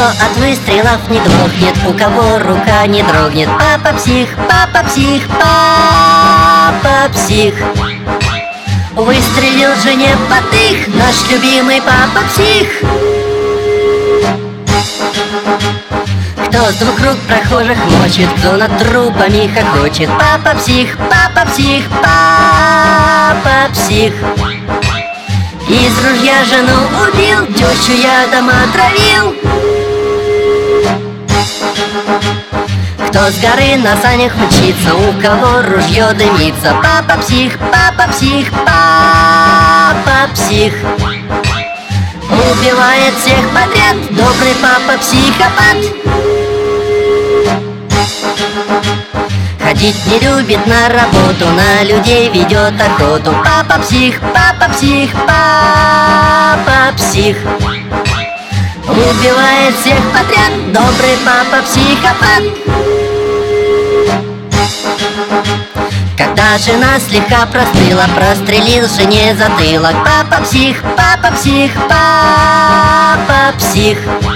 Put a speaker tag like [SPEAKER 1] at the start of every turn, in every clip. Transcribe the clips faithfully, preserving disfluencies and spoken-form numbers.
[SPEAKER 1] от выстрелов не глохнет, у кого рука не дрогнет. Папа псих, папа псих, папа псих. Выстрелил жене потых, наш любимый папа псих. Кто с двух рук прохожих мочит, кто над трупами хохочет. Папа псих, папа псих, папа псих. Из ружья жену убил, тещу ядом отравил. Кто с горы на санях мчится, у кого ружье дымится. Папа псих, папа псих, папа псих. Убивает всех подряд, добрый папа психопат. Ходить не любит на работу, на людей ведет охоту. Папа псих, папа псих, папа псих. Убивает всех подряд, добрый папа психопат. Когда жена слегка простыла, прострелил жене затылок. Папа псих, папа псих, папа псих.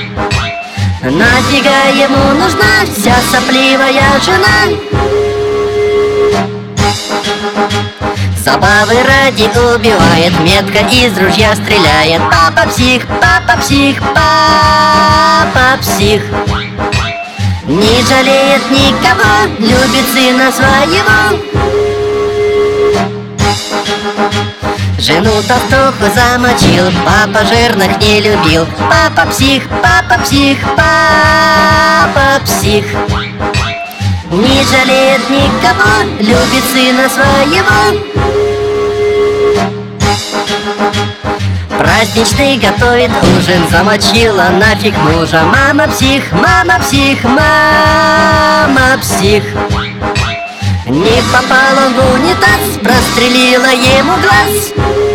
[SPEAKER 1] Нафига ему нужна вся сопливая жена? Забавы ради убивает, метко из ружья стреляет. Папа псих, папа псих, папа псих. Не жалеет никого, любит сына своего. Жену толстуху замочил, папа жирных не любил. Папа псих, папа псих, папа псих. Не жалеет никого, любит сына своего. Праздничный готовит ужин, замочила нафиг мужа. Мама псих, мама псих, мама псих. Не попал он в унитаз, прострелила ему глаз.